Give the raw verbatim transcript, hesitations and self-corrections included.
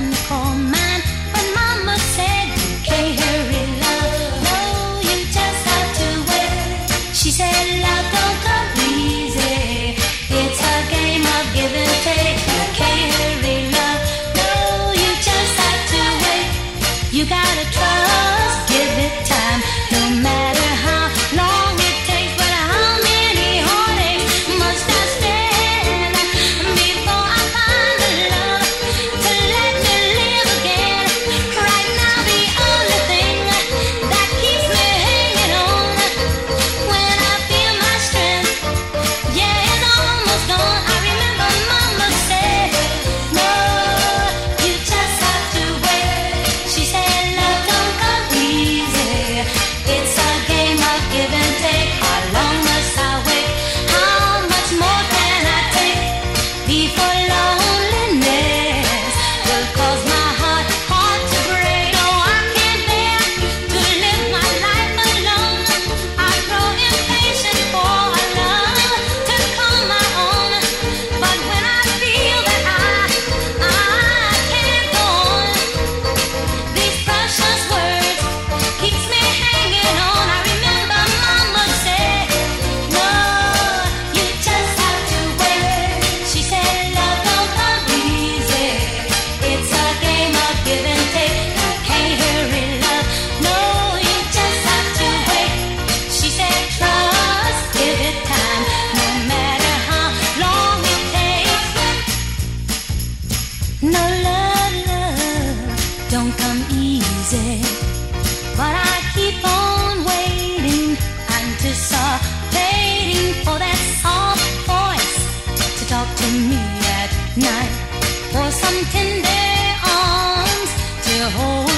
one call man. But Mama said you can't hurry love. No, you just have to wait. She said love don't come easy. It's a game of give and take. You can't hurry love. No, you just have to wait. You gotta trust, give it time. No matter how long it takes, but how many heartaches must I stand before I find the love to let me live again? Right now the only thing that keeps me hanging on, when I feel my strength, yeah, it's almost gone. I remember Mama said, no, you just have to wait. She said love don't come easy. It's a game of give and take. How long must I wait? How much more can I take before loneliness will cause my heart, heart to break? No, I can't bear to live my life alone. I grow impatient for a love to call my own. But when I feel that I, I can't go on, these precious words keeps me hanging on. I remember Mama said, no, you just have to wait. She said love don't come easy. It's a game of give and take. You can't hurry love. No, you just have to wait. She said trust, give it time. No matter how long it takes. No, love, love don't come easy. But I keep on waiting, anticipating for that soft voice to talk to me at night, for some tender arms to hold